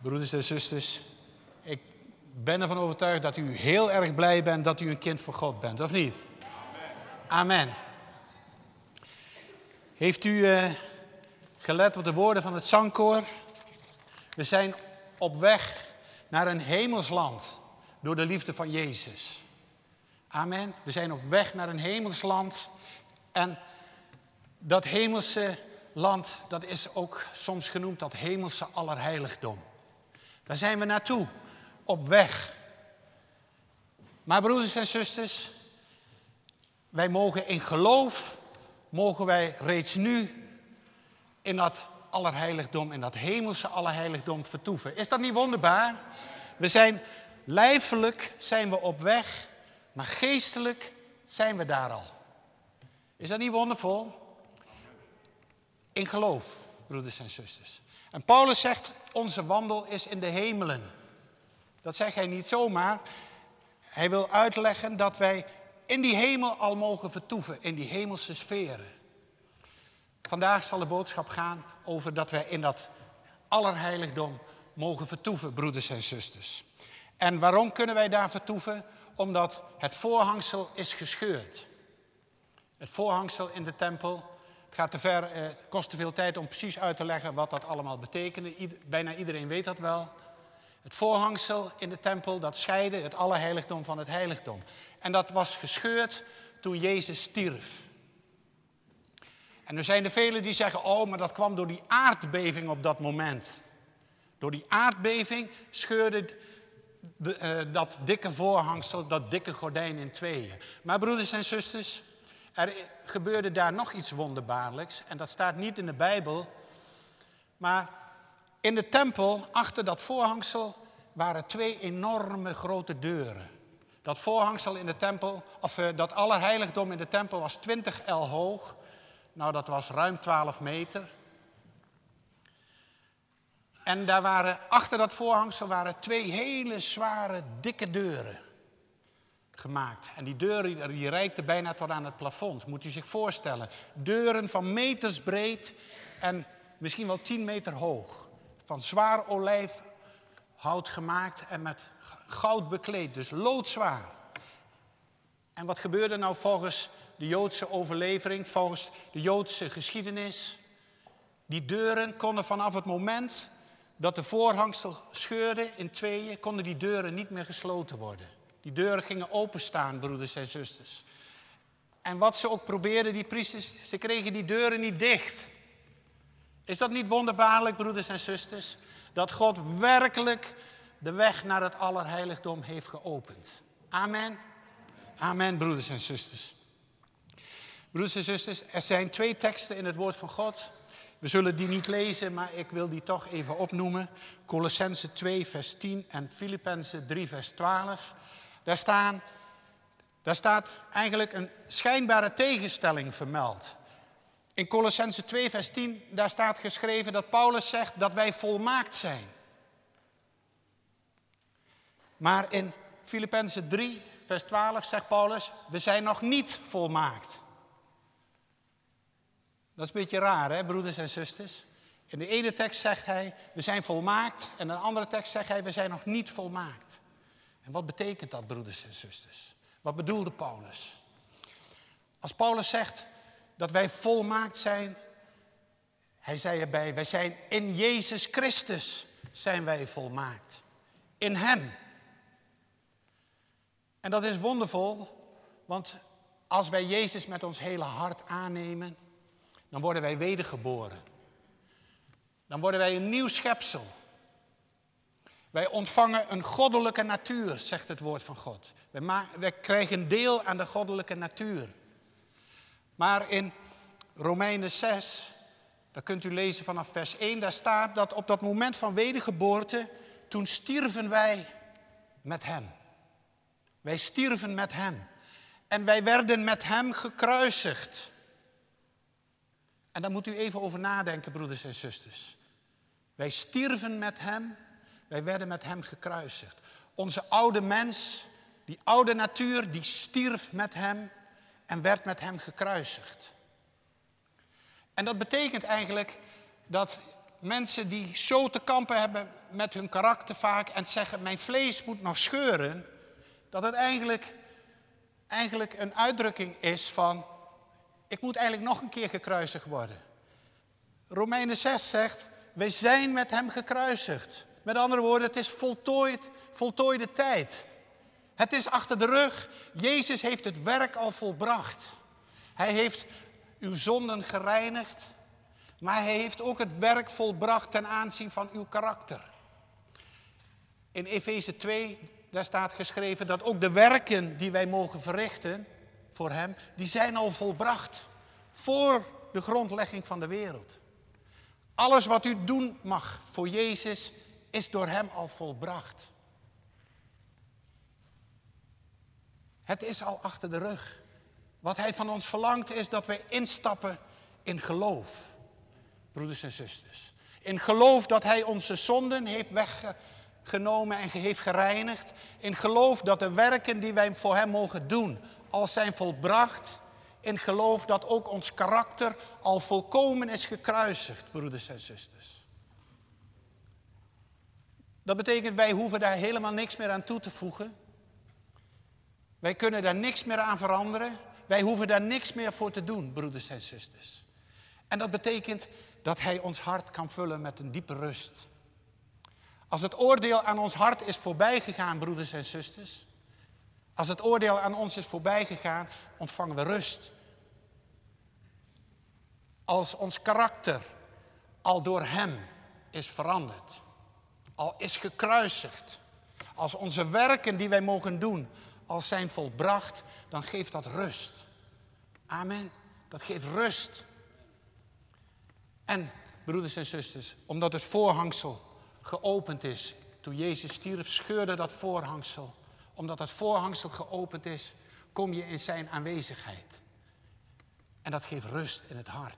Broeders en zusters, ik ben ervan overtuigd dat u heel erg blij bent dat u een kind van God bent, of niet? Amen. Heeft u gelet op de woorden van het zangkoor? We zijn op weg naar een hemelsland door de liefde van Jezus. Amen. We zijn op weg naar een hemelsland. En dat hemelse land, dat is ook soms genoemd dat hemelse allerheiligdom. Daar zijn we naartoe, op weg. Maar broeders en zusters, wij mogen in geloof, mogen wij reeds nu in dat allerheiligdom, in dat hemelse allerheiligdom vertoeven. Is dat niet wonderbaar? We zijn lijfelijk zijn we op weg, maar geestelijk zijn we daar al. Is dat niet wondervol? In geloof, broeders en zusters. En Paulus zegt, onze wandel is in de hemelen. Dat zegt hij niet zomaar. Hij wil uitleggen dat wij in die hemel al mogen vertoeven, in die hemelse sferen. Vandaag zal de boodschap gaan over dat wij in dat allerheiligdom mogen vertoeven, broeders en zusters. En waarom kunnen wij daar vertoeven? Omdat het voorhangsel is gescheurd. Het voorhangsel in de tempel, het gaat te ver, het kost te veel tijd om precies uit te leggen wat dat allemaal betekende. Bijna iedereen weet dat wel. Het voorhangsel in de tempel, dat scheidde het allerheiligdom van het heiligdom. En dat was gescheurd toen Jezus stierf. En er zijn er velen die zeggen, oh, maar dat kwam door die aardbeving op dat moment. Door die aardbeving scheurde dat dikke voorhangsel, dat dikke gordijn in tweeën. Maar broeders en zusters, er gebeurde daar nog iets wonderbaarlijks. En dat staat niet in de Bijbel. Maar in de tempel, achter dat voorhangsel, waren 2 enorme grote deuren. Dat voorhangsel in de tempel, of dat allerheiligdom in de tempel was 20 el hoog. Nou, dat was ruim 12 meter. En daar waren, achter dat voorhangsel waren 2 hele zware, dikke deuren gemaakt. En die deuren die reikten bijna tot aan het plafond, moet u zich voorstellen. Deuren van meters breed en misschien wel 10 meter hoog. Van zwaar olijfhout gemaakt en met goud bekleed, dus loodzwaar. En wat gebeurde nou volgens de Joodse overlevering, volgens de Joodse geschiedenis? Die deuren konden vanaf het moment dat de voorhangsel scheurde in tweeën, konden die deuren niet meer gesloten worden. Die deuren gingen openstaan, broeders en zusters. En wat ze ook probeerden, die priesters, ze kregen die deuren niet dicht. Is dat niet wonderbaarlijk, broeders en zusters? Dat God werkelijk de weg naar het allerheiligdom heeft geopend. Amen. Amen, broeders en zusters. Broeders en zusters, er zijn 2 teksten in het woord van God. We zullen die niet lezen, maar ik wil die toch even opnoemen. Kolossenzen 2 vers 10 en Filippenzen 3 vers 12. Daar staat eigenlijk een schijnbare tegenstelling vermeld. In Kolossenzen 2 vers 10, daar staat geschreven dat Paulus zegt dat wij volmaakt zijn. Maar in Filippenzen 3 vers 12 zegt Paulus, we zijn nog niet volmaakt. Dat is een beetje raar, hè, broeders en zusters? In de ene tekst zegt hij, we zijn volmaakt. En in de andere tekst zegt hij, we zijn nog niet volmaakt. En wat betekent dat, broeders en zusters? Wat bedoelde Paulus? Als Paulus zegt dat wij volmaakt zijn, hij zei erbij, wij zijn in Jezus Christus zijn wij volmaakt. In Hem. En dat is wondervol, want als wij Jezus met ons hele hart aannemen, dan worden wij wedergeboren. Dan worden wij een nieuw schepsel. Wij ontvangen een goddelijke natuur, zegt het woord van God. Wij krijgen deel aan de goddelijke natuur. Maar in Romeinen 6, daar kunt u lezen vanaf vers 1, daar staat dat op dat moment van wedergeboorte, toen stierven wij met Hem. Wij stierven met Hem. En wij werden met Hem gekruisigd. En daar moet u even over nadenken, broeders en zusters. Wij stierven met Hem, wij werden met Hem gekruisigd. Onze oude mens, die oude natuur, die stierf met Hem en werd met Hem gekruisigd. En dat betekent eigenlijk dat mensen die zo te kampen hebben met hun karakter vaak en zeggen, mijn vlees moet nog scheuren, dat het eigenlijk een uitdrukking is van, ik moet eigenlijk nog een keer gekruisigd worden. Romeinen 6 zegt, wij zijn met hem gekruisigd. Met andere woorden, het is voltooide tijd. Het is achter de rug. Jezus heeft het werk al volbracht. Hij heeft uw zonden gereinigd. Maar hij heeft ook het werk volbracht ten aanzien van uw karakter. In Efeze 2, daar staat geschreven dat ook de werken die wij mogen verrichten voor hem, die zijn al volbracht. Voor de grondlegging van de wereld. Alles wat u doen mag voor Jezus is door hem al volbracht. Het is al achter de rug. Wat hij van ons verlangt is dat wij instappen in geloof. Broeders en zusters. In geloof dat hij onze zonden heeft weggenomen en heeft gereinigd. In geloof dat de werken die wij voor hem mogen doen al zijn volbracht. In geloof dat ook ons karakter al volkomen is gekruisigd, broeders en zusters. Dat betekent, wij hoeven daar helemaal niks meer aan toe te voegen. Wij kunnen daar niks meer aan veranderen. Wij hoeven daar niks meer voor te doen, broeders en zusters. En dat betekent dat hij ons hart kan vullen met een diepe rust. Als het oordeel aan ons hart is voorbij gegaan, broeders en zusters. Als het oordeel aan ons is voorbij gegaan, ontvangen we rust. Als ons karakter al door hem is veranderd, al is gekruisigd, als onze werken die wij mogen doen al zijn volbracht, dan geeft dat rust. Amen. Dat geeft rust. En, broeders en zusters, omdat het voorhangsel geopend is, toen Jezus stierf, scheurde dat voorhangsel. Omdat het voorhangsel geopend is, kom je in zijn aanwezigheid. En dat geeft rust in het hart.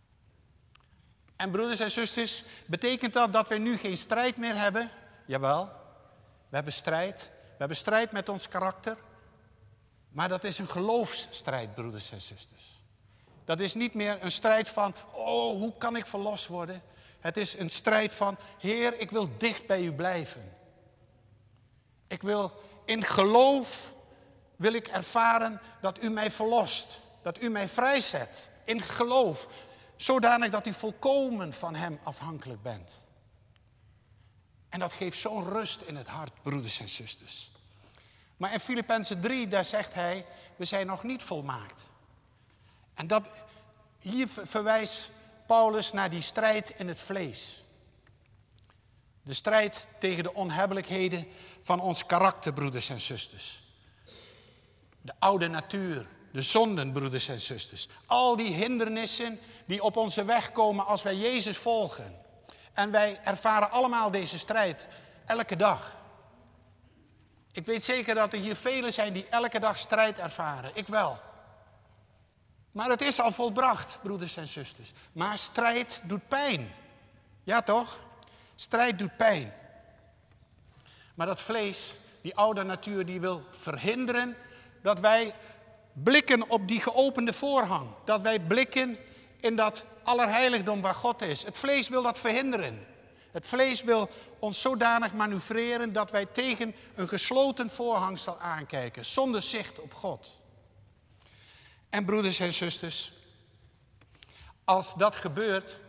En broeders en zusters, betekent dat dat wij nu geen strijd meer hebben? Jawel, we hebben strijd. We hebben strijd met ons karakter. Maar dat is een geloofsstrijd, broeders en zusters. Dat is niet meer een strijd van, oh, hoe kan ik verlost worden? Het is een strijd van, Heer, ik wil dicht bij u blijven. Ik wil in geloof, wil ik ervaren dat u mij verlost. Dat u mij vrijzet. In geloof. Zodanig dat u volkomen van hem afhankelijk bent. En dat geeft zo'n rust in het hart, broeders en zusters. Maar in Filippenzen 3, daar zegt hij, we zijn nog niet volmaakt. En hier verwijst Paulus naar die strijd in het vlees. De strijd tegen de onhebbelijkheden van ons karakter, broeders en zusters. De oude natuur, de zonden, broeders en zusters. Al die hindernissen die op onze weg komen als wij Jezus volgen. En wij ervaren allemaal deze strijd, elke dag. Ik weet zeker dat er hier velen zijn die elke dag strijd ervaren. Ik wel. Maar het is al volbracht, broeders en zusters. Maar strijd doet pijn. Ja toch? Strijd doet pijn. Maar dat vlees, die oude natuur, die wil verhinderen dat wij blikken op die geopende voorhang. Dat wij blikken in dat allerheiligdom waar God is. Het vlees wil dat verhinderen. Het vlees wil ons zodanig manoeuvreren dat wij tegen een gesloten voorhangsel aankijken. Zonder zicht op God. En broeders en zusters, als dat gebeurt,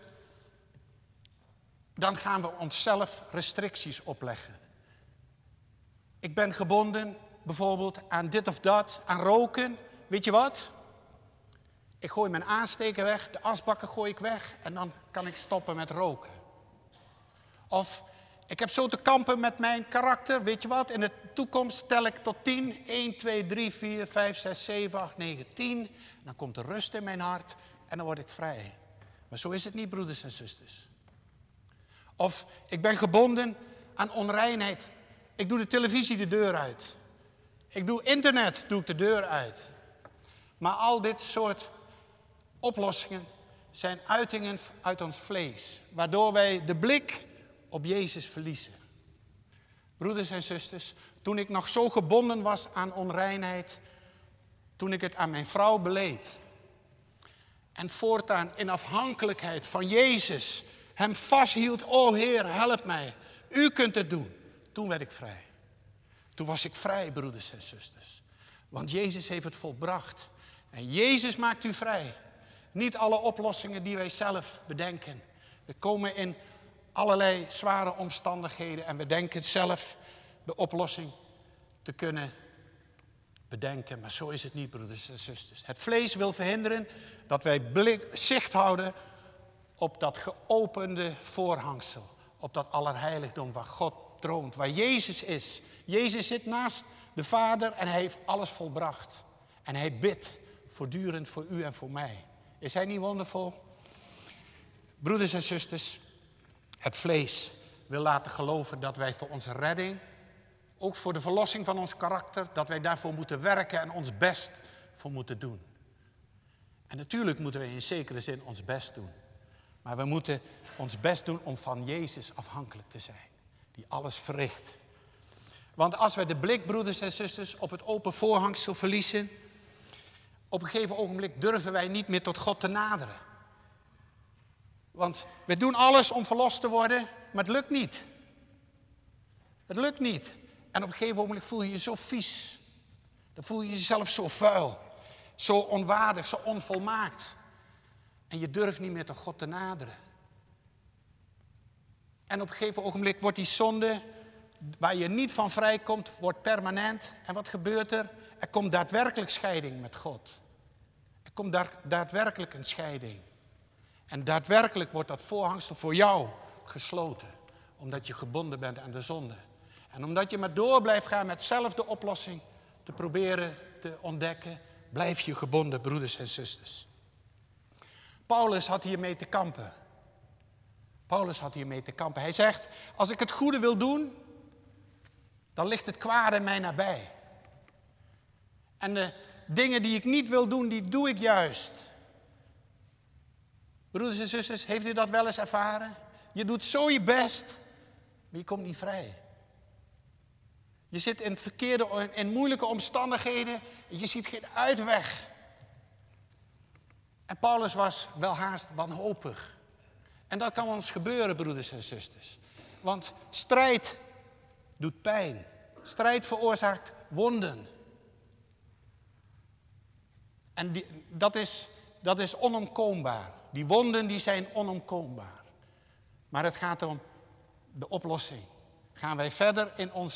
dan gaan we onszelf restricties opleggen. Ik ben gebonden bijvoorbeeld aan dit of dat, aan roken. Weet je wat? Ik gooi mijn aansteker weg, de asbakken gooi ik weg en dan kan ik stoppen met roken. Of ik heb zo te kampen met mijn karakter, weet je wat? In de toekomst tel ik tot 10. 1, 2, 3, 4, 5, 6, 7, 8, 9, 10. Dan komt er rust in mijn hart en dan word ik vrij. Maar zo is het niet, broeders en zusters. Of ik ben gebonden aan onreinheid. Ik doe de televisie de deur uit. Ik doe internet, doe ik de deur uit. Maar al dit soort oplossingen zijn uitingen uit ons vlees. Waardoor wij de blik op Jezus verliezen. Broeders en zusters, toen ik nog zo gebonden was aan onreinheid, toen ik het aan mijn vrouw beleed en voortaan in afhankelijkheid van Jezus hem vasthield. O Heer, help mij. U kunt het doen. Toen werd ik vrij. Toen was ik vrij, broeders en zusters. Want Jezus heeft het volbracht. En Jezus maakt u vrij. Niet alle oplossingen die wij zelf bedenken. We komen in allerlei zware omstandigheden en we denken zelf de oplossing te kunnen bedenken. Maar zo is het niet, broeders en zusters. Het vlees wil verhinderen dat wij zicht houden op dat geopende voorhangsel. Op dat allerheiligdom waar God troont, waar Jezus is. Jezus zit naast de Vader en hij heeft alles volbracht. En hij bidt voortdurend voor u en voor mij. Is hij niet wondervol? Broeders en zusters, het vlees wil laten geloven dat wij voor onze redding, ook voor de verlossing van ons karakter, dat wij daarvoor moeten werken en ons best voor moeten doen. En natuurlijk moeten we in zekere zin ons best doen. Maar we moeten ons best doen om van Jezus afhankelijk te zijn, die alles verricht. Want als we de blik, broeders en zusters, op het open voorhangsel verliezen, op een gegeven ogenblik durven wij niet meer tot God te naderen. Want we doen alles om verlost te worden, maar het lukt niet. Het lukt niet. En op een gegeven ogenblik voel je je zo vies. Dan voel je jezelf zo vuil, zo onwaardig, zo onvolmaakt. En je durft niet meer tot God te naderen. En op een gegeven ogenblik wordt die zonde, waar je niet van vrijkomt, wordt permanent. En wat gebeurt er? Er komt daadwerkelijk scheiding met God. Er komt daadwerkelijk een scheiding. En daadwerkelijk wordt dat voorhangsel voor jou gesloten. Omdat je gebonden bent aan de zonde. En omdat je maar door blijft gaan met zelf de oplossing te proberen te ontdekken, blijf je gebonden, broeders en zusters. Paulus had hiermee te kampen. Hij zegt, als ik het goede wil doen, dan ligt het kwade mij nabij. En de dingen die ik niet wil doen, die doe ik juist. Broeders en zusters, heeft u dat wel eens ervaren? Je doet zo je best, maar je komt niet vrij. Je zit in moeilijke omstandigheden, je ziet geen uitweg. En Paulus was welhaast wanhopig. En dat kan ons gebeuren, broeders en zusters. Want strijd doet pijn. Strijd veroorzaakt wonden. En dat is onomkoombaar. Die wonden die zijn onomkoombaar. Maar het gaat om de oplossing. Gaan wij verder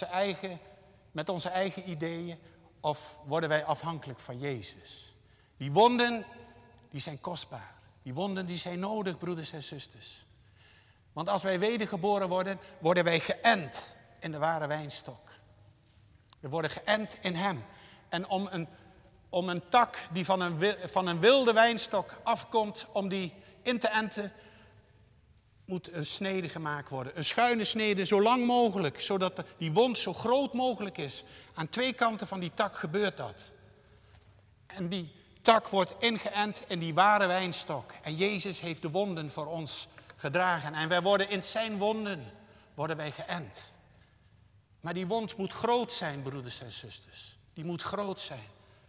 met onze eigen ideeën of worden wij afhankelijk van Jezus? Die wonden, die zijn kostbaar. Die wonden, die zijn nodig, broeders en zusters. Want als wij wedergeboren worden, worden wij geënt in de ware wijnstok. We worden geënt in hem. En om een tak die van een wilde wijnstok afkomt, om die in te enten, moet een snede gemaakt worden. Een schuine snede, zo lang mogelijk, zodat die wond zo groot mogelijk is. Aan twee kanten van die tak gebeurt dat. En die tak wordt ingeënt in die ware wijnstok. En Jezus heeft de wonden voor ons gedragen. En wij worden in zijn wonden geënt. Maar die wond moet groot zijn, broeders en zusters. Die moet groot zijn.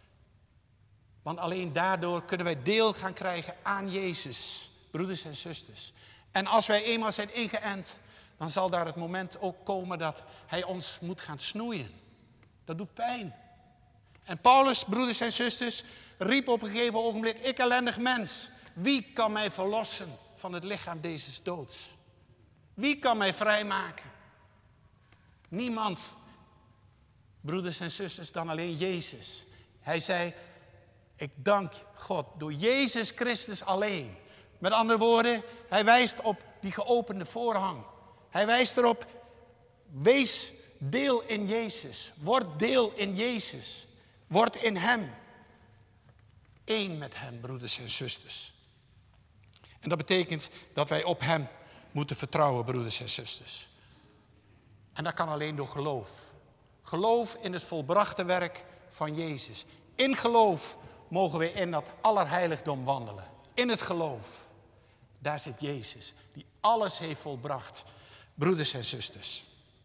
Want alleen daardoor kunnen wij deel gaan krijgen aan Jezus, broeders en zusters. En als wij eenmaal zijn ingeënt, dan zal daar het moment ook komen dat hij ons moet gaan snoeien. Dat doet pijn. En Paulus, broeders en zusters, riep op een gegeven ogenblik, ik ellendig mens, wie kan mij verlossen van het lichaam deze doods? Wie kan mij vrijmaken? Niemand, broeders en zusters, dan alleen Jezus. Hij zei, ik dank God door Jezus Christus alleen. Met andere woorden, hij wijst op die geopende voorhang. Hij wijst erop, wees deel in Jezus. Word deel in Jezus. Word in hem. Eén met hem, broeders en zusters. En dat betekent dat wij op hem moeten vertrouwen, broeders en zusters. En dat kan alleen door geloof. Geloof in het volbrachte werk van Jezus. In geloof mogen we in dat allerheiligdom wandelen. In het geloof. Daar zit Jezus, die alles heeft volbracht, broeders en zusters.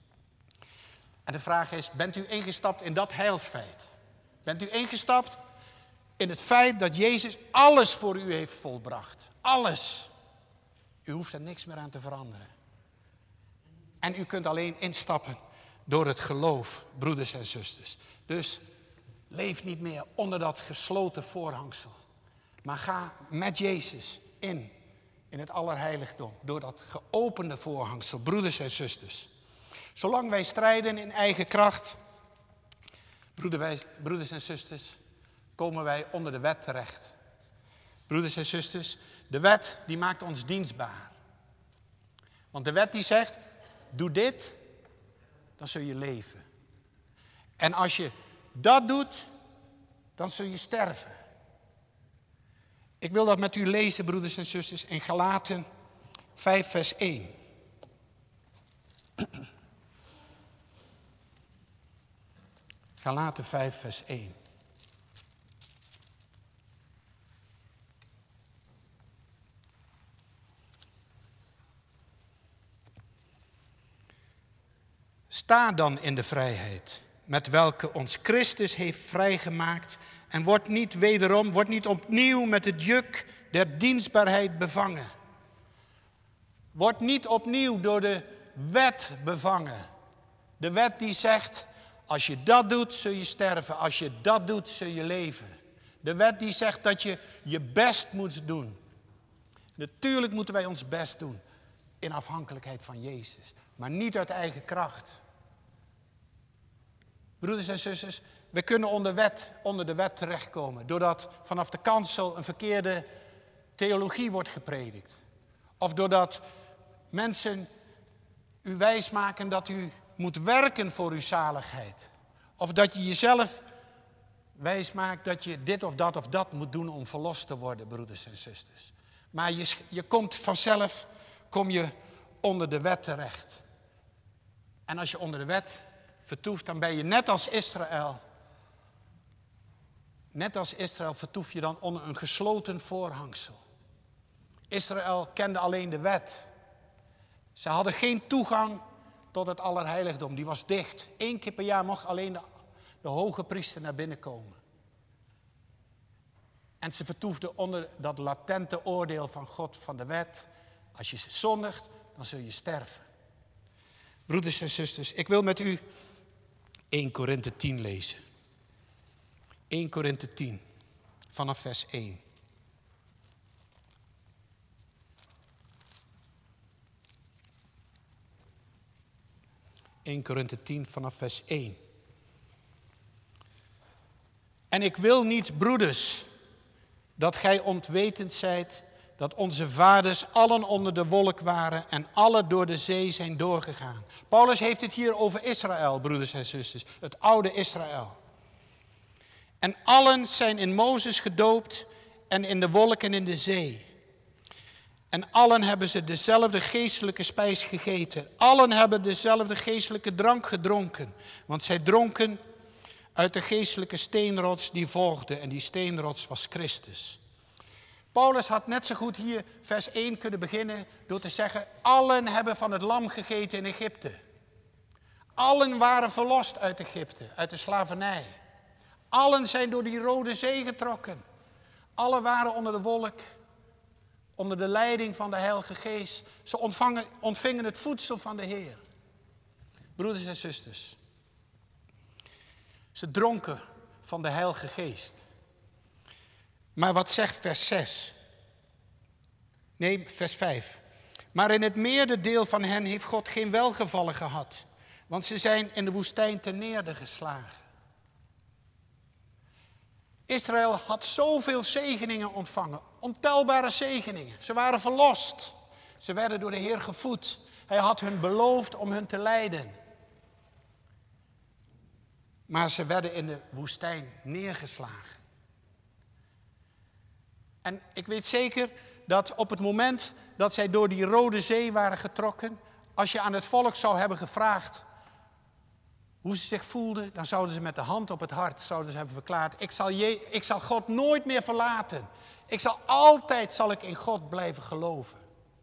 En de vraag is, bent u ingestapt in dat heilsfeit? Bent u ingestapt in het feit dat Jezus alles voor u heeft volbracht? Alles. U hoeft er niks meer aan te veranderen. En u kunt alleen instappen door het geloof, broeders en zusters. Dus leef niet meer onder dat gesloten voorhangsel. Maar ga met Jezus in het allerheiligdom. Door dat geopende voorhangsel, broeders en zusters. Zolang wij strijden in eigen kracht, broeders en zusters, komen wij onder de wet terecht. Broeders en zusters, de wet die maakt ons dienstbaar. Want de wet die zegt, doe dit, dan zul je leven. En als je dat doet, dan zul je sterven. Ik wil dat met u lezen, broeders en zusters, in Galaten 5 vers 1. Galaten 5 vers 1. Sta dan in de vrijheid, met welke ons Christus heeft vrijgemaakt, en wordt niet opnieuw met het juk der dienstbaarheid bevangen. Word niet opnieuw door de wet bevangen. De wet die zegt, als je dat doet, zul je sterven. Als je dat doet, zul je leven. De wet die zegt dat je je best moet doen. Natuurlijk moeten wij ons best doen, in afhankelijkheid van Jezus. Maar niet uit eigen kracht. Broeders en zusters, we kunnen onder de wet terechtkomen. Doordat vanaf de kansel een verkeerde theologie wordt gepredikt. Of doordat mensen u wijsmaken dat u moet werken voor uw zaligheid. Of dat je jezelf wijsmaakt dat je dit of dat moet doen om verlost te worden, broeders en zusters. Maar je komt vanzelf onder de wet terecht. En als je onder de wet vertoeft, dan ben je net als Israël. Net als Israël vertoef je dan onder een gesloten voorhangsel. Israël kende alleen de wet. Ze hadden geen toegang tot het allerheiligdom. Die was dicht. 1 keer per jaar mocht alleen de hoge priester naar binnen komen. En ze vertoefden onder dat latente oordeel van God, van de wet. Als je zondigt, dan zul je sterven. Broeders en zusters, ik wil met u 1 Korinthe 10 lezen. 1 Korinthe 10, vanaf vers 1. Korinthe 10 vanaf vers 1. En ik wil niet, broeders, dat gij ontwetend zijt dat onze vaders allen onder de wolk waren en alle door de zee zijn doorgegaan. Paulus heeft het hier over Israël, broeders en zusters, het oude Israël. En allen zijn in Mozes gedoopt en in de wolk en in de zee. En allen hebben ze dezelfde geestelijke spijs gegeten. Allen hebben dezelfde geestelijke drank gedronken. Want zij dronken uit de geestelijke steenrots die volgde. En die steenrots was Christus. Paulus had net zo goed hier vers 1 kunnen beginnen door te zeggen, allen hebben van het lam gegeten in Egypte. Allen waren verlost uit Egypte, uit de slavernij. Allen zijn door die Rode Zee getrokken. Allen waren onder de wolk, onder de leiding van de Heilige Geest. Ze ontvingen het voedsel van de Heer. Broeders en zusters. Ze dronken van de Heilige Geest. Maar wat zegt vers 6? Nee, vers 5. Maar in het meerderdeel van hen heeft God geen welgevallen gehad. Want ze zijn in de woestijn ten neerde geslagen. Israël had zoveel zegeningen ontvangen. Ontelbare zegeningen. Ze waren verlost. Ze werden door de Heer gevoed. Hij had hun beloofd om hun te leiden. Maar ze werden in de woestijn neergeslagen. En ik weet zeker dat op het moment dat zij door die Rode Zee waren getrokken, als je aan het volk zou hebben gevraagd hoe ze zich voelden, dan zouden ze met de hand op het hart zouden ze hebben verklaard, ik zal God nooit meer verlaten. Altijd zal ik in God blijven geloven.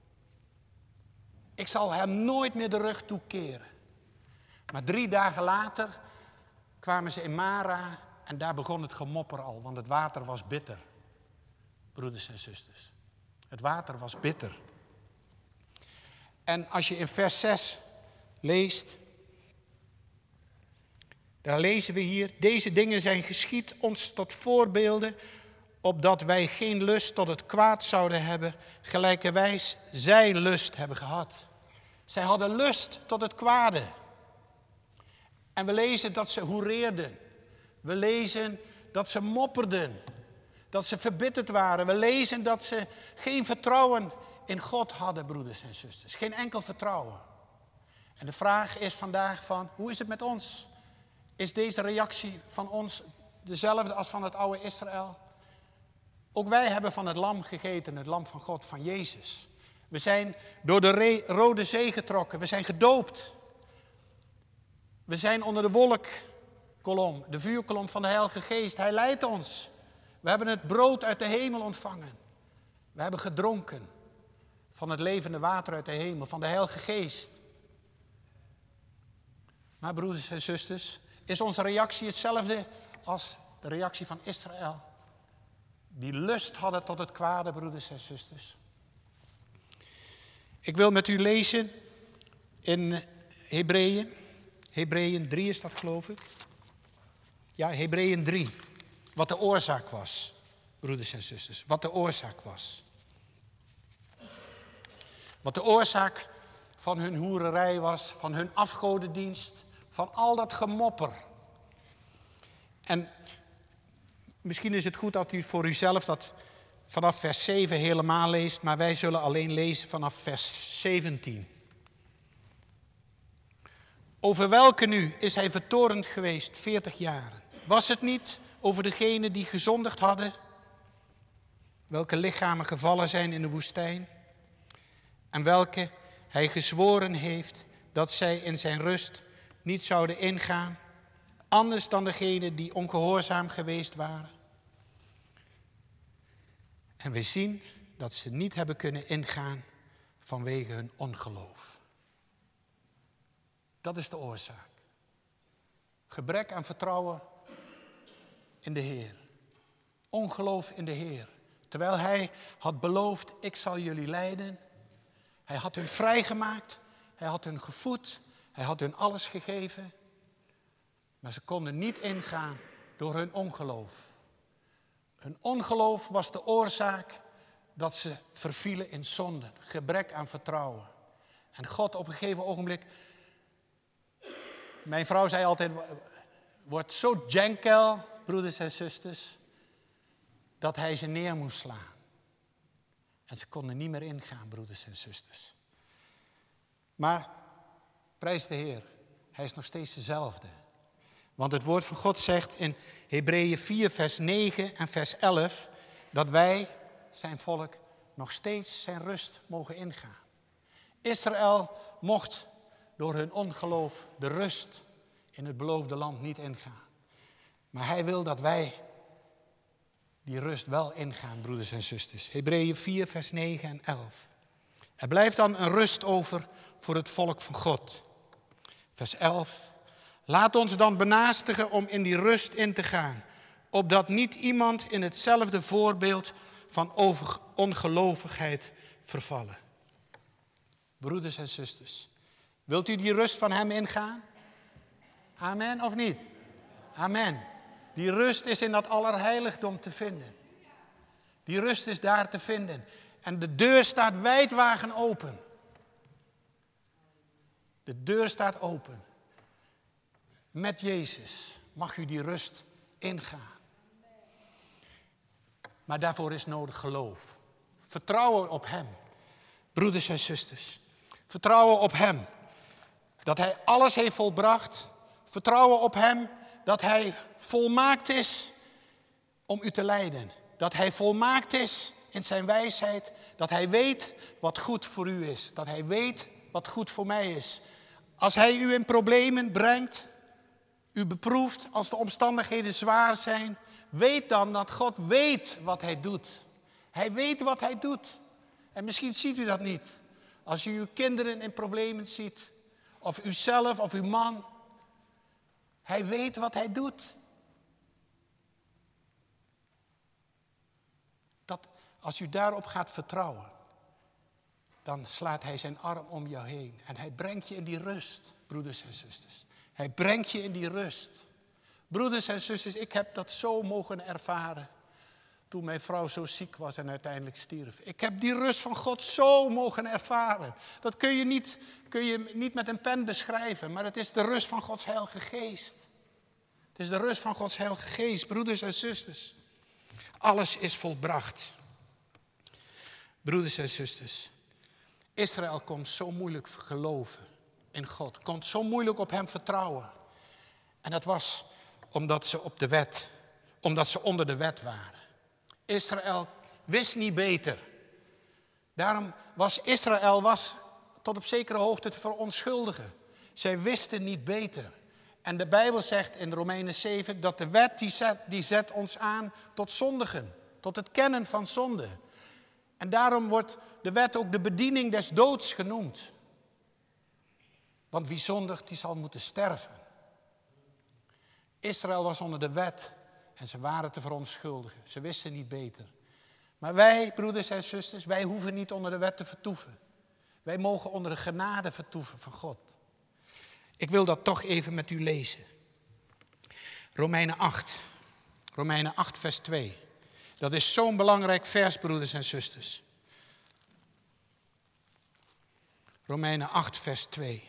Ik zal hem nooit meer de rug toekeren. Maar 3 dagen later kwamen ze in Mara en daar begon het gemopper al, want het water was bitter. Broeders en zusters, het water was bitter. En als je in vers 6 leest, daar lezen we hier: deze dingen zijn geschied ons tot voorbeelden, opdat wij geen lust tot het kwaad zouden hebben, gelijkerwijs zij lust hebben gehad. Zij hadden lust tot het kwade. En we lezen dat ze hoereerden. We lezen dat ze mopperden. Dat ze verbitterd waren. We lezen dat ze geen vertrouwen in God hadden, broeders en zusters. Geen enkel vertrouwen. En de vraag is vandaag van, hoe is het met ons? Is deze reactie van ons dezelfde als van het oude Israël? Ook wij hebben van het lam gegeten, het lam van God, van Jezus. We zijn door de Rode Zee getrokken. We zijn gedoopt. We zijn onder de wolkkolom, de vuurkolom van de Heilige Geest. Hij leidt ons. We hebben het brood uit de hemel ontvangen. We hebben gedronken van het levende water uit de hemel, van de Heilige Geest. Maar broeders en zusters, is onze reactie hetzelfde als de reactie van Israël? Die lust hadden tot het kwade, broeders en zusters. Ik wil met u lezen in Hebreeën. Hebreeën 3 is dat, geloof ik. Ja, Hebreeën 3. Wat de oorzaak was, broeders en zusters. Wat de oorzaak was. Wat de oorzaak van hun hoererij was, van hun afgodendienst, van al dat gemopper. En misschien is het goed dat u voor uzelf dat vanaf vers 7 helemaal leest, maar wij zullen alleen lezen vanaf vers 17. Over welke nu is hij vertorend geweest 40 jaren? Was het niet over degenen die gezondigd hadden, welke lichamen gevallen zijn in de woestijn, en welke hij gezworen heeft dat zij in zijn rust niet zouden ingaan, anders dan degenen die ongehoorzaam geweest waren? En we zien dat ze niet hebben kunnen ingaan vanwege hun ongeloof. Dat is de oorzaak. Gebrek aan vertrouwen in de Heer. Ongeloof in de Heer. Terwijl hij had beloofd, ik zal jullie leiden. Hij had hun vrijgemaakt. Hij had hun gevoed. Hij had hun alles gegeven. Maar ze konden niet ingaan door hun ongeloof. Hun ongeloof was de oorzaak dat ze vervielen in zonden. Gebrek aan vertrouwen. En God op een gegeven ogenblik... Mijn vrouw zei altijd, wordt zo jankel, broeders en zusters, dat hij ze neer moest slaan. En ze konden niet meer ingaan, broeders en zusters. Maar, prijs de Heer, hij is nog steeds dezelfde. Want het woord van God zegt in Hebreeën 4, vers 9 en vers 11, dat wij, zijn volk, nog steeds zijn rust mogen ingaan. Israël mocht door hun ongeloof de rust in het beloofde land niet ingaan. Maar hij wil dat wij die rust wel ingaan, broeders en zusters. Hebreeën 4, vers 9 en 11. Er blijft dan een rust over voor het volk van God. Vers 11. Laat ons dan benaastigen om in die rust in te gaan, opdat niet iemand in hetzelfde voorbeeld van ongelovigheid vervallen. Broeders en zusters, wilt u die rust van hem ingaan? Amen of niet? Amen. Die rust is in dat allerheiligdom te vinden. Die rust is daar te vinden. En de deur staat wijdwagen open. De deur staat open. Met Jezus mag u die rust ingaan. Maar daarvoor is nodig geloof. Vertrouwen op hem. Broeders en zusters. Vertrouwen op hem. Dat hij alles heeft volbracht. Vertrouwen op hem. Dat hij volmaakt is om u te leiden. Dat hij volmaakt is in zijn wijsheid. Dat hij weet wat goed voor u is. Dat hij weet wat goed voor mij is. Als hij u in problemen brengt, u beproeft, als de omstandigheden zwaar zijn, weet dan dat God weet wat hij doet. Hij weet wat hij doet. En misschien ziet u dat niet. Als u uw kinderen in problemen ziet, of uzelf of uw man. Hij weet wat hij doet. Dat als u daarop gaat vertrouwen, dan slaat hij zijn arm om jou heen. En hij brengt je in die rust, broeders en zusters. Hij brengt je in die rust. Broeders en zusters, ik heb dat zo mogen ervaren toen mijn vrouw zo ziek was en uiteindelijk stierf. Ik heb die rust van God zo mogen ervaren. Dat kun je niet met een pen beschrijven, maar het is de rust van Gods Heilige Geest. Het is de rust van Gods Heilige Geest, broeders en zusters. Alles is volbracht. Broeders en zusters, Israël komt zo moeilijk geloven in God. Komt zo moeilijk op hem vertrouwen. En dat was omdat ze onder de wet waren. Israël wist niet beter. Daarom was Israël tot op zekere hoogte te verontschuldigen. Zij wisten niet beter. En de Bijbel zegt in Romeinen 7 dat de wet die zet ons aan tot zondigen. Tot het kennen van zonde. En daarom wordt de wet ook de bediening des doods genoemd. Want wie zondigt, die zal moeten sterven. Israël was onder de wet en ze waren te verontschuldigen. Ze wisten niet beter. Maar wij, broeders en zusters, wij hoeven niet onder de wet te vertoeven. Wij mogen onder de genade vertoeven van God. Ik wil dat toch even met u lezen. Romeinen 8 vers 2. Dat is zo'n belangrijk vers, broeders en zusters. Romeinen 8 vers 2.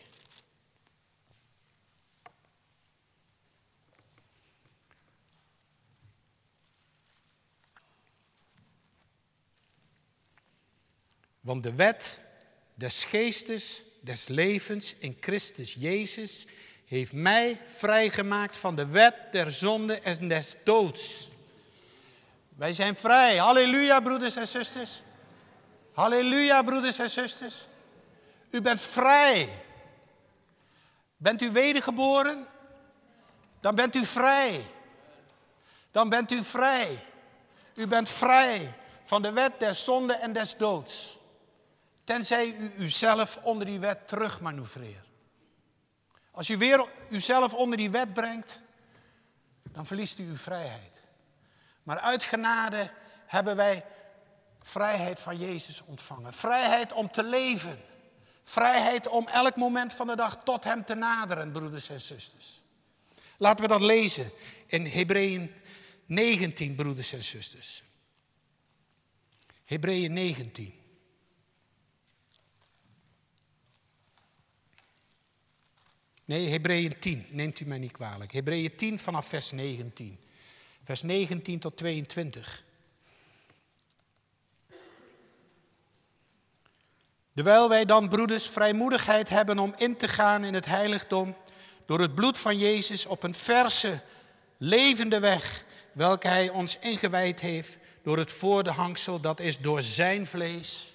Want de wet des geestes, des levens in Christus Jezus heeft mij vrijgemaakt van de wet der zonde en des doods. Wij zijn vrij. Halleluja, broeders en zusters. Halleluja, broeders en zusters. U bent vrij. Bent u wedergeboren? Dan bent u vrij. Dan bent u vrij. U bent vrij van de wet der zonde en des doods. Tenzij u uzelf onder die wet terugmanoeuvreert. Als u weer uzelf onder die wet brengt, dan verliest u uw vrijheid. Maar uit genade hebben wij vrijheid van Jezus ontvangen. Vrijheid om te leven. Vrijheid om elk moment van de dag tot hem te naderen, broeders en zusters. Laten we dat lezen in Hebreeën 19, broeders en zusters. Hebreeën 19. Nee, Hebreeën 10, neemt u mij niet kwalijk. Hebreeën 10 vanaf vers 19. Vers 19 tot 22. Terwijl wij dan, broeders, vrijmoedigheid hebben om in te gaan in het heiligdom, door het bloed van Jezus op een verse, levende weg, welke hij ons ingewijd heeft, door het voorhangsel, dat is door zijn vlees.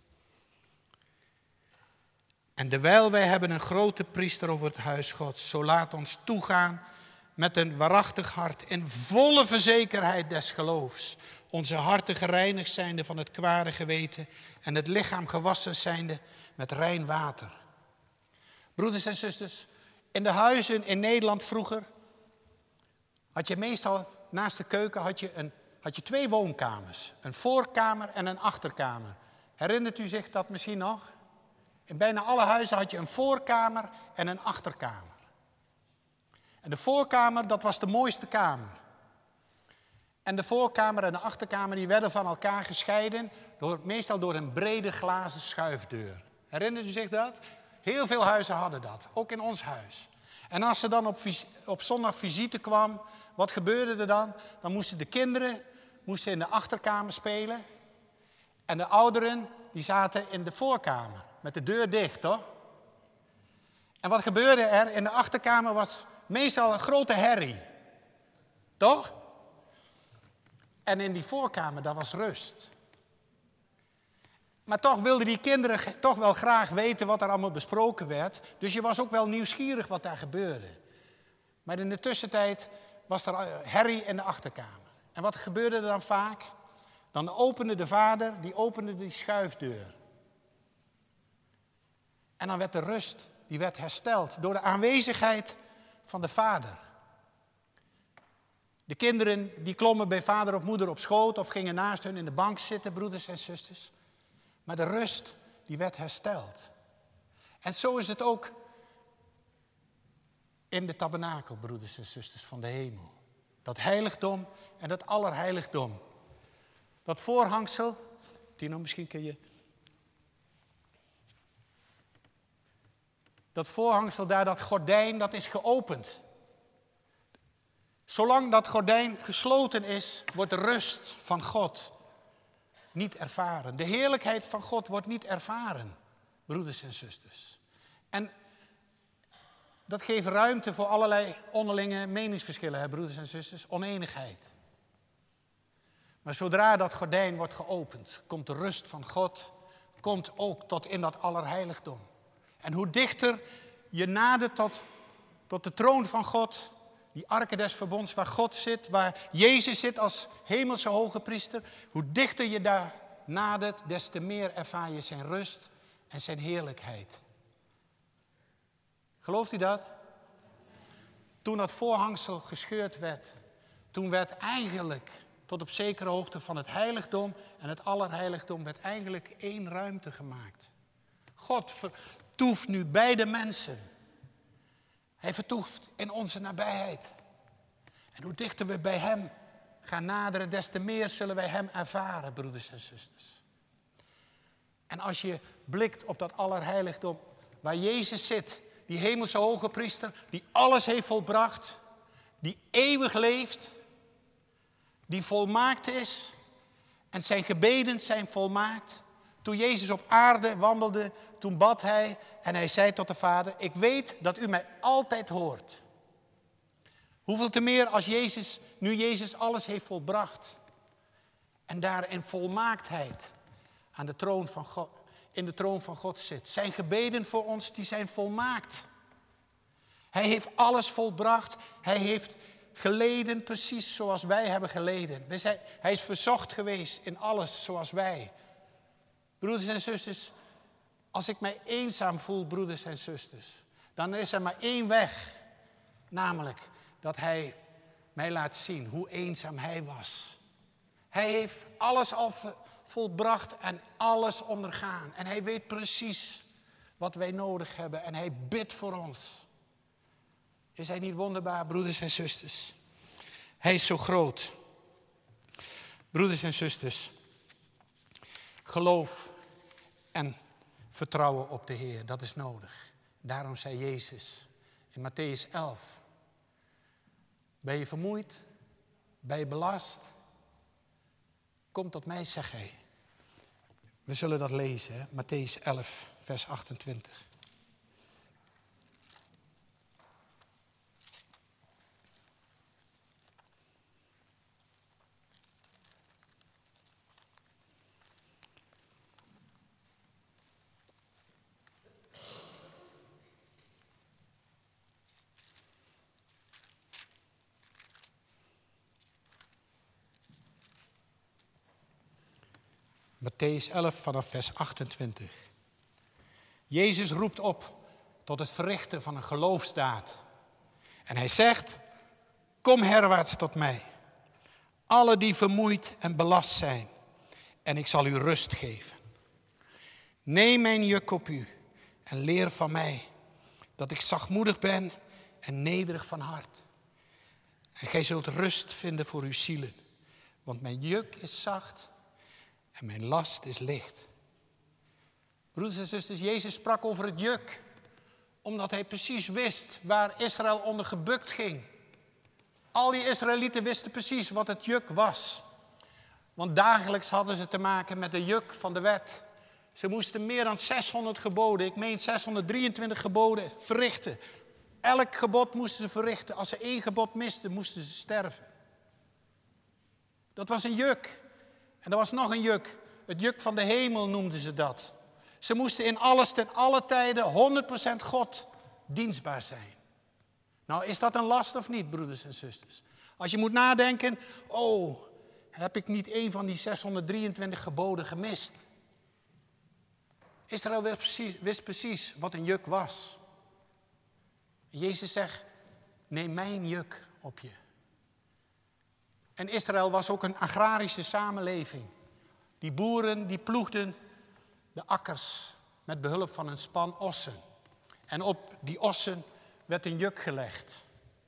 En terwijl wij hebben een grote priester over het huis Gods, zo laat ons toegaan met een waarachtig hart, in volle verzekerheid des geloofs. Onze harten gereinigd zijnde van het kwade geweten en het lichaam gewassen zijnde met rein water. Broeders en zusters, in de huizen in Nederland vroeger had je meestal naast de keuken had je 2 woonkamers. Een voorkamer en een achterkamer. Herinnert u zich dat misschien nog? In bijna alle huizen had je een voorkamer en een achterkamer. En de voorkamer, dat was de mooiste kamer. En de voorkamer en de achterkamer die werden van elkaar gescheiden, meestal door een brede glazen schuifdeur. Herinnert u zich dat? Heel veel huizen hadden dat, ook in ons huis. En als er dan op zondag visite kwam, wat gebeurde er dan? Dan moesten de kinderen in de achterkamer spelen. En de ouderen die zaten in de voorkamer, met de deur dicht, toch? En wat gebeurde er? In de achterkamer was meestal een grote herrie. Toch? En in die voorkamer, daar was rust. Maar toch wilden die kinderen toch wel graag weten wat er allemaal besproken werd. Dus je was ook wel nieuwsgierig wat daar gebeurde. Maar in de tussentijd was er herrie in de achterkamer. En wat gebeurde er dan vaak? Dan opende de vader, die schuifdeur. En dan werd de rust, die werd hersteld door de aanwezigheid van de vader. De kinderen die klommen bij vader of moeder op schoot of gingen naast hun in de bank zitten, broeders en zusters. Maar de rust die werd hersteld. En zo is het ook in de tabernakel, broeders en zusters van de hemel. Dat heiligdom en dat allerheiligdom. Dat voorhangsel, Tino, misschien kun je... Dat voorhangsel daar, dat gordijn, dat is geopend. Zolang dat gordijn gesloten is, wordt de rust van God niet ervaren. De heerlijkheid van God wordt niet ervaren, broeders en zusters. En dat geeft ruimte voor allerlei onderlinge meningsverschillen, hè, broeders en zusters, oneenigheid. Maar zodra dat gordijn wordt geopend, komt de rust van God, komt ook tot in dat allerheiligdom. En hoe dichter je nadert tot de troon van God, die arke des verbonds waar God zit, waar Jezus zit als hemelse hoge priester, hoe dichter je daar nadert, des te meer ervaar je zijn rust en zijn heerlijkheid. Gelooft u dat? Toen dat voorhangsel gescheurd werd, toen werd eigenlijk tot op zekere hoogte van het heiligdom en het allerheiligdom werd eigenlijk één ruimte gemaakt. God vertoeft nu bij de mensen. Hij vertoeft in onze nabijheid. En hoe dichter we bij hem gaan naderen, des te meer zullen wij hem ervaren, broeders en zusters. En als je blikt op dat allerheiligdom waar Jezus zit, die hemelse hoge priester, die alles heeft volbracht, die eeuwig leeft, die volmaakt is en zijn gebeden zijn volmaakt. Toen Jezus op aarde wandelde, toen bad hij en hij zei tot de Vader, ik weet dat u mij altijd hoort. Hoeveel te meer als nu Jezus alles heeft volbracht en daar in volmaaktheid aan de troon van God, in de troon van God zit. Zijn gebeden voor ons, die zijn volmaakt. Hij heeft alles volbracht. Hij heeft geleden precies zoals wij hebben geleden. Hij is verzocht geweest in alles zoals wij. Broeders en zusters, als ik mij eenzaam voel, broeders en zusters, dan is er maar één weg. Namelijk dat hij mij laat zien hoe eenzaam hij was. Hij heeft alles al volbracht en alles ondergaan. En hij weet precies wat wij nodig hebben. En hij bidt voor ons. Is hij niet wonderbaar, broeders en zusters? Hij is zo groot. Broeders en zusters, geloof en vertrouwen op de Heer, dat is nodig. Daarom zei Jezus in Mattheüs 11. Ben je vermoeid? Ben je belast? Kom tot mij, zeg hij. We zullen dat lezen, hè? Mattheüs 11, vers 28. Mattheüs 11 vanaf vers 28. Jezus roept op tot het verrichten van een geloofsdaad. En hij zegt, kom herwaarts tot mij. Alle die vermoeid en belast zijn. En ik zal u rust geven. Neem mijn juk op u en leer van mij. Dat ik zachtmoedig ben en nederig van hart. En gij zult rust vinden voor uw zielen. Want mijn juk is zacht en mijn last is licht. Broeders en zusters, Jezus sprak over het juk. Omdat hij precies wist waar Israël onder gebukt ging. Al die Israëlieten wisten precies wat het juk was. Want dagelijks hadden ze te maken met de juk van de wet. Ze moesten meer dan 600 geboden, ik meen 623 geboden, verrichten. Elk gebod moesten ze verrichten. Als ze 1 gebod misten, moesten ze sterven. Dat was een juk. En er was nog een juk. Het juk van de hemel noemden ze dat. Ze moesten in alles ten alle tijden 100% God dienstbaar zijn. Nou, is dat een last of niet, broeders en zusters? Als je moet nadenken, heb ik niet 1 van die 623 geboden gemist? Israël wist precies wat een juk was. Jezus zegt, neem mijn juk op je. En Israël was ook een agrarische samenleving. Die boeren, die ploegden de akkers met behulp van een span ossen. En op die ossen werd een juk gelegd.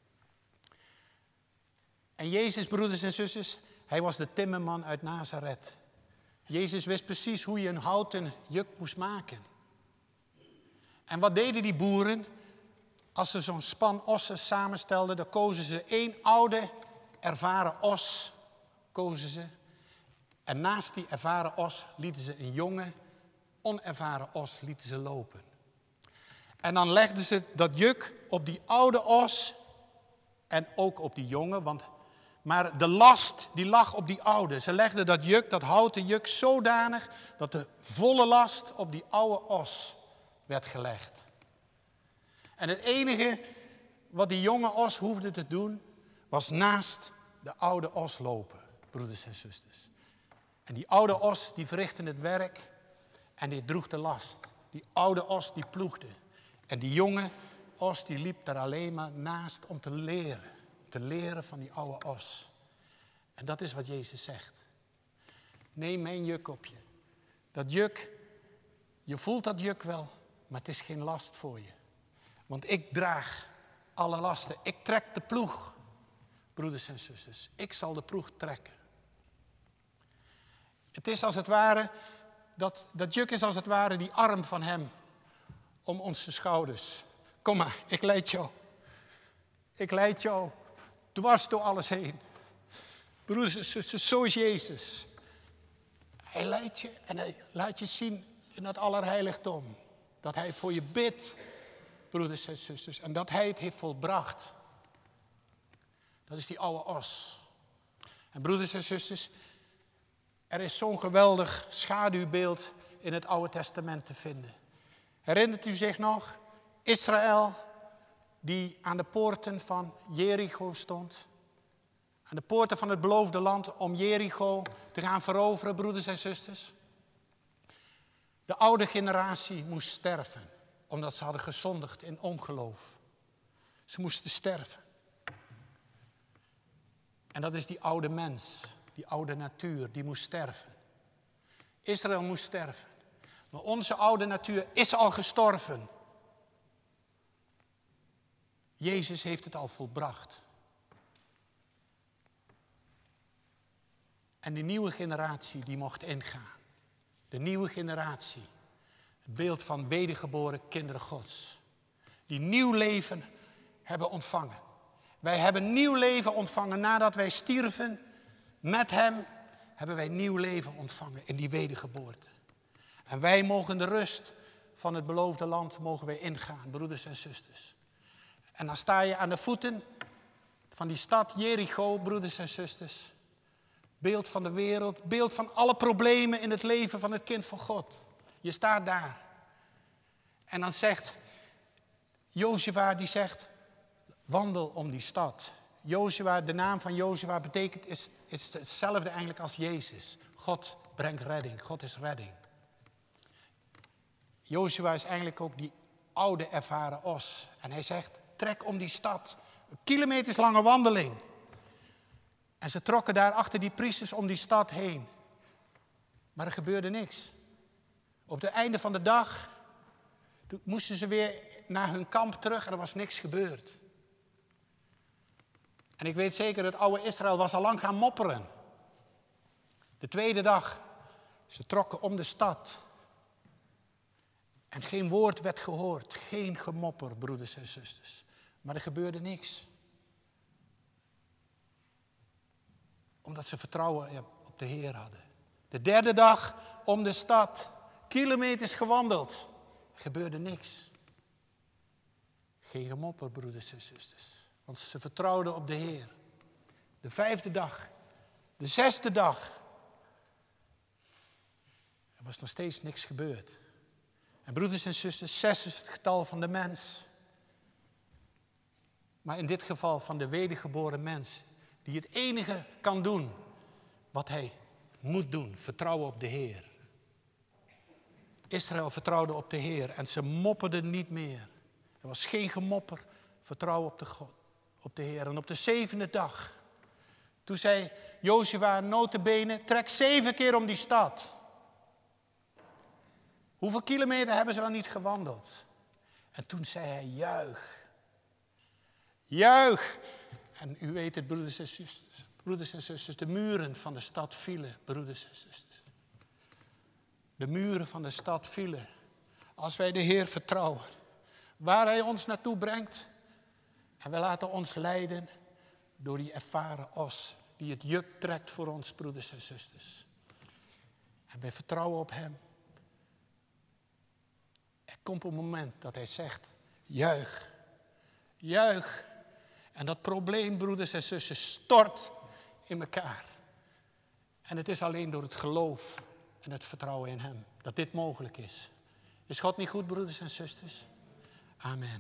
En Jezus, broeders en zusters, hij was de timmerman uit Nazareth. Jezus wist precies hoe je een houten juk moest maken. En wat deden die boeren? Als ze zo'n span ossen samenstelden, dan kozen ze 1 oude, ervaren os. En naast die ervaren os lieten ze een jonge, onervaren os lopen. En dan legden ze dat juk op die oude os en ook op die jonge, maar de last die lag op die oude. Ze legden dat juk, dat houten juk, zodanig dat de volle last op die oude os werd gelegd. En het enige wat die jonge os hoefde te doen, was naast de oude os lopen, broeders en zusters. En die oude os die verrichtte het werk en die droeg de last. Die oude os die ploegde. En die jonge os die liep daar alleen maar naast om te leren. Te leren van die oude os. En dat is wat Jezus zegt. Neem mijn juk op je. Dat juk, je voelt dat juk wel, maar het is geen last voor je. Want ik draag alle lasten. Ik trek de ploeg, broeders en zusters. Ik zal de ploeg trekken. Het is als het ware, dat juk is als het ware die arm van hem om onze schouders. Kom maar, ik leid jou. Ik leid jou dwars door alles heen. Broeders en zusters, zo is Jezus. Hij leidt je en hij laat je zien in dat allerheiligdom. Dat hij voor je bidt, broeders en zusters. En dat hij het heeft volbracht. Dat is die oude os. En broeders en zusters, er is zo'n geweldig schaduwbeeld in het Oude Testament te vinden. Herinnert u zich nog? Israël, die aan de poorten van Jericho stond. Aan de poorten van het beloofde land om Jericho te gaan veroveren, broeders en zusters. De oude generatie moest sterven, omdat ze hadden gezondigd in ongeloof. Ze moesten sterven. En dat is die oude mens, die oude natuur, die moest sterven. Israël moest sterven. Maar onze oude natuur is al gestorven. Jezus heeft het al volbracht. En de nieuwe generatie die mocht ingaan. De nieuwe generatie. Het beeld van wedergeboren kinderen Gods. Die nieuw leven hebben ontvangen. Wij hebben nieuw leven ontvangen nadat wij stierven. Met hem hebben wij nieuw leven ontvangen in die wedergeboorte. En wij mogen de rust van het beloofde land mogen wij ingaan, broeders en zusters. En dan sta je aan de voeten van die stad Jericho, broeders en zusters. Beeld van de wereld, beeld van alle problemen in het leven van het kind van God. Je staat daar. En dan zegt Jozua, die zegt, wandel om die stad. Jozua, de naam van Jozua betekent, is hetzelfde eigenlijk als Jezus. God brengt redding, God is redding. Jozua is eigenlijk ook die oude ervaren os. En hij zegt, trek om die stad. Een kilometerslange wandeling. En ze trokken daar achter die priesters om die stad heen. Maar er gebeurde niks. Op het einde van de dag moesten ze weer naar hun kamp terug en er was niks gebeurd. En ik weet zeker, het oude Israël was al lang gaan mopperen. De tweede dag, ze trokken om de stad. En geen woord werd gehoord, geen gemopper, broeders en zusters. Maar er gebeurde niks. Omdat ze vertrouwen op de Heer hadden. De derde dag om de stad, kilometers gewandeld. Er gebeurde niks. Geen gemopper, broeders en zusters. Want ze vertrouwden op de Heer. De vijfde dag, de zesde dag. Er was nog steeds niks gebeurd. En broeders en zusters, 6 is het getal van de mens. Maar in dit geval van de wedergeboren mens. Die het enige kan doen wat hij moet doen. Vertrouwen op de Heer. Israël vertrouwde op de Heer en ze mopperden niet meer. Er was geen gemopper. Vertrouwen op de Heer. En op de 7e dag. Toen zei Jozua nota bene, trek 7 keer om die stad. Hoeveel kilometer hebben ze wel niet gewandeld? En toen zei hij, juich. Juich. En u weet het, broeders en zusters, de muren van de stad vielen, broeders en zusters. De muren van de stad vielen. Als wij de Heer vertrouwen, waar Hij ons naartoe brengt. En we laten ons leiden door die ervaren os, die het juk trekt voor ons, broeders en zusters. En we vertrouwen op Hem. Er komt een moment dat Hij zegt, juich, juich. En dat probleem, broeders en zusters, stort in elkaar. En het is alleen door het geloof en het vertrouwen in Hem dat dit mogelijk is. Is God niet goed, broeders en zusters? Amen.